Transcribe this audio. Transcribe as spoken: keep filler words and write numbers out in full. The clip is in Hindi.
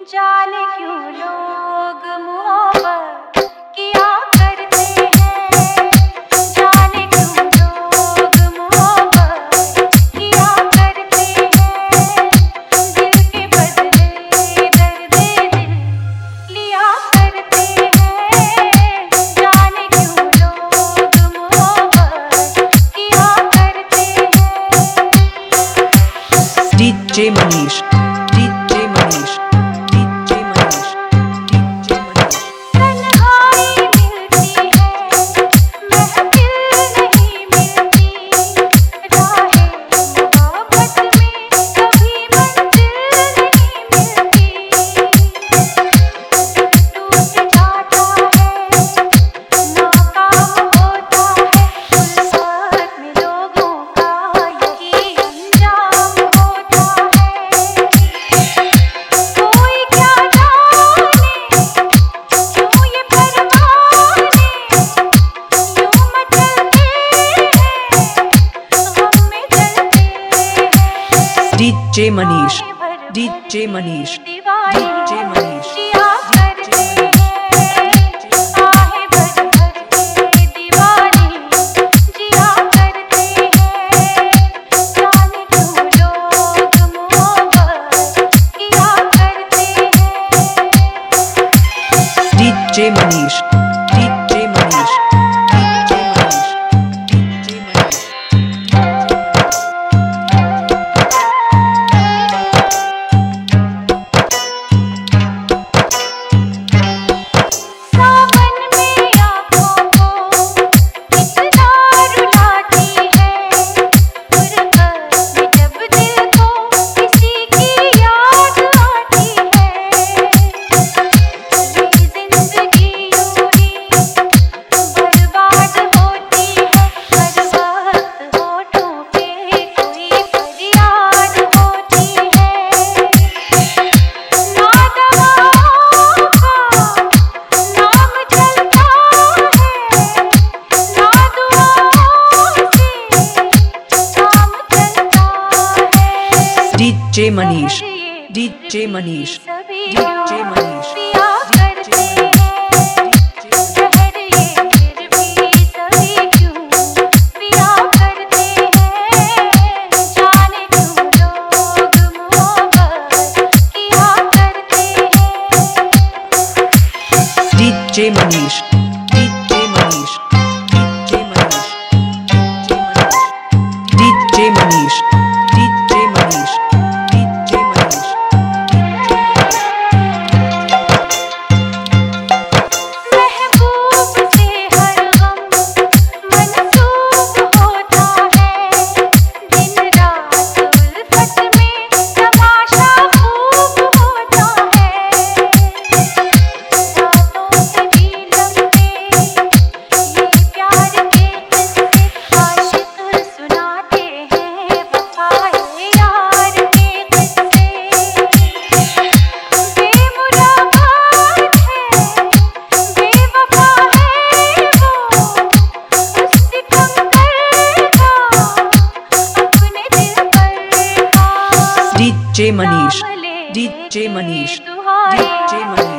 जाने क्यों लोग मोहब्बत किया करते हैं, जाने क्यों लोग मोहब्बत किया करते हैं, दिल के बदले दर्द दिल लिया करते हैं, जाने क्यों लोग मोहब्बत किया करते हैं। DJ Manish DJ Manish DJ Manish DJ Manish DJ Manish DJ Manish DJ Manish DJ Manish DJ Manish DJ Manish DJ Manish DJ Manish DJ Manish DJ Manish DJ Manish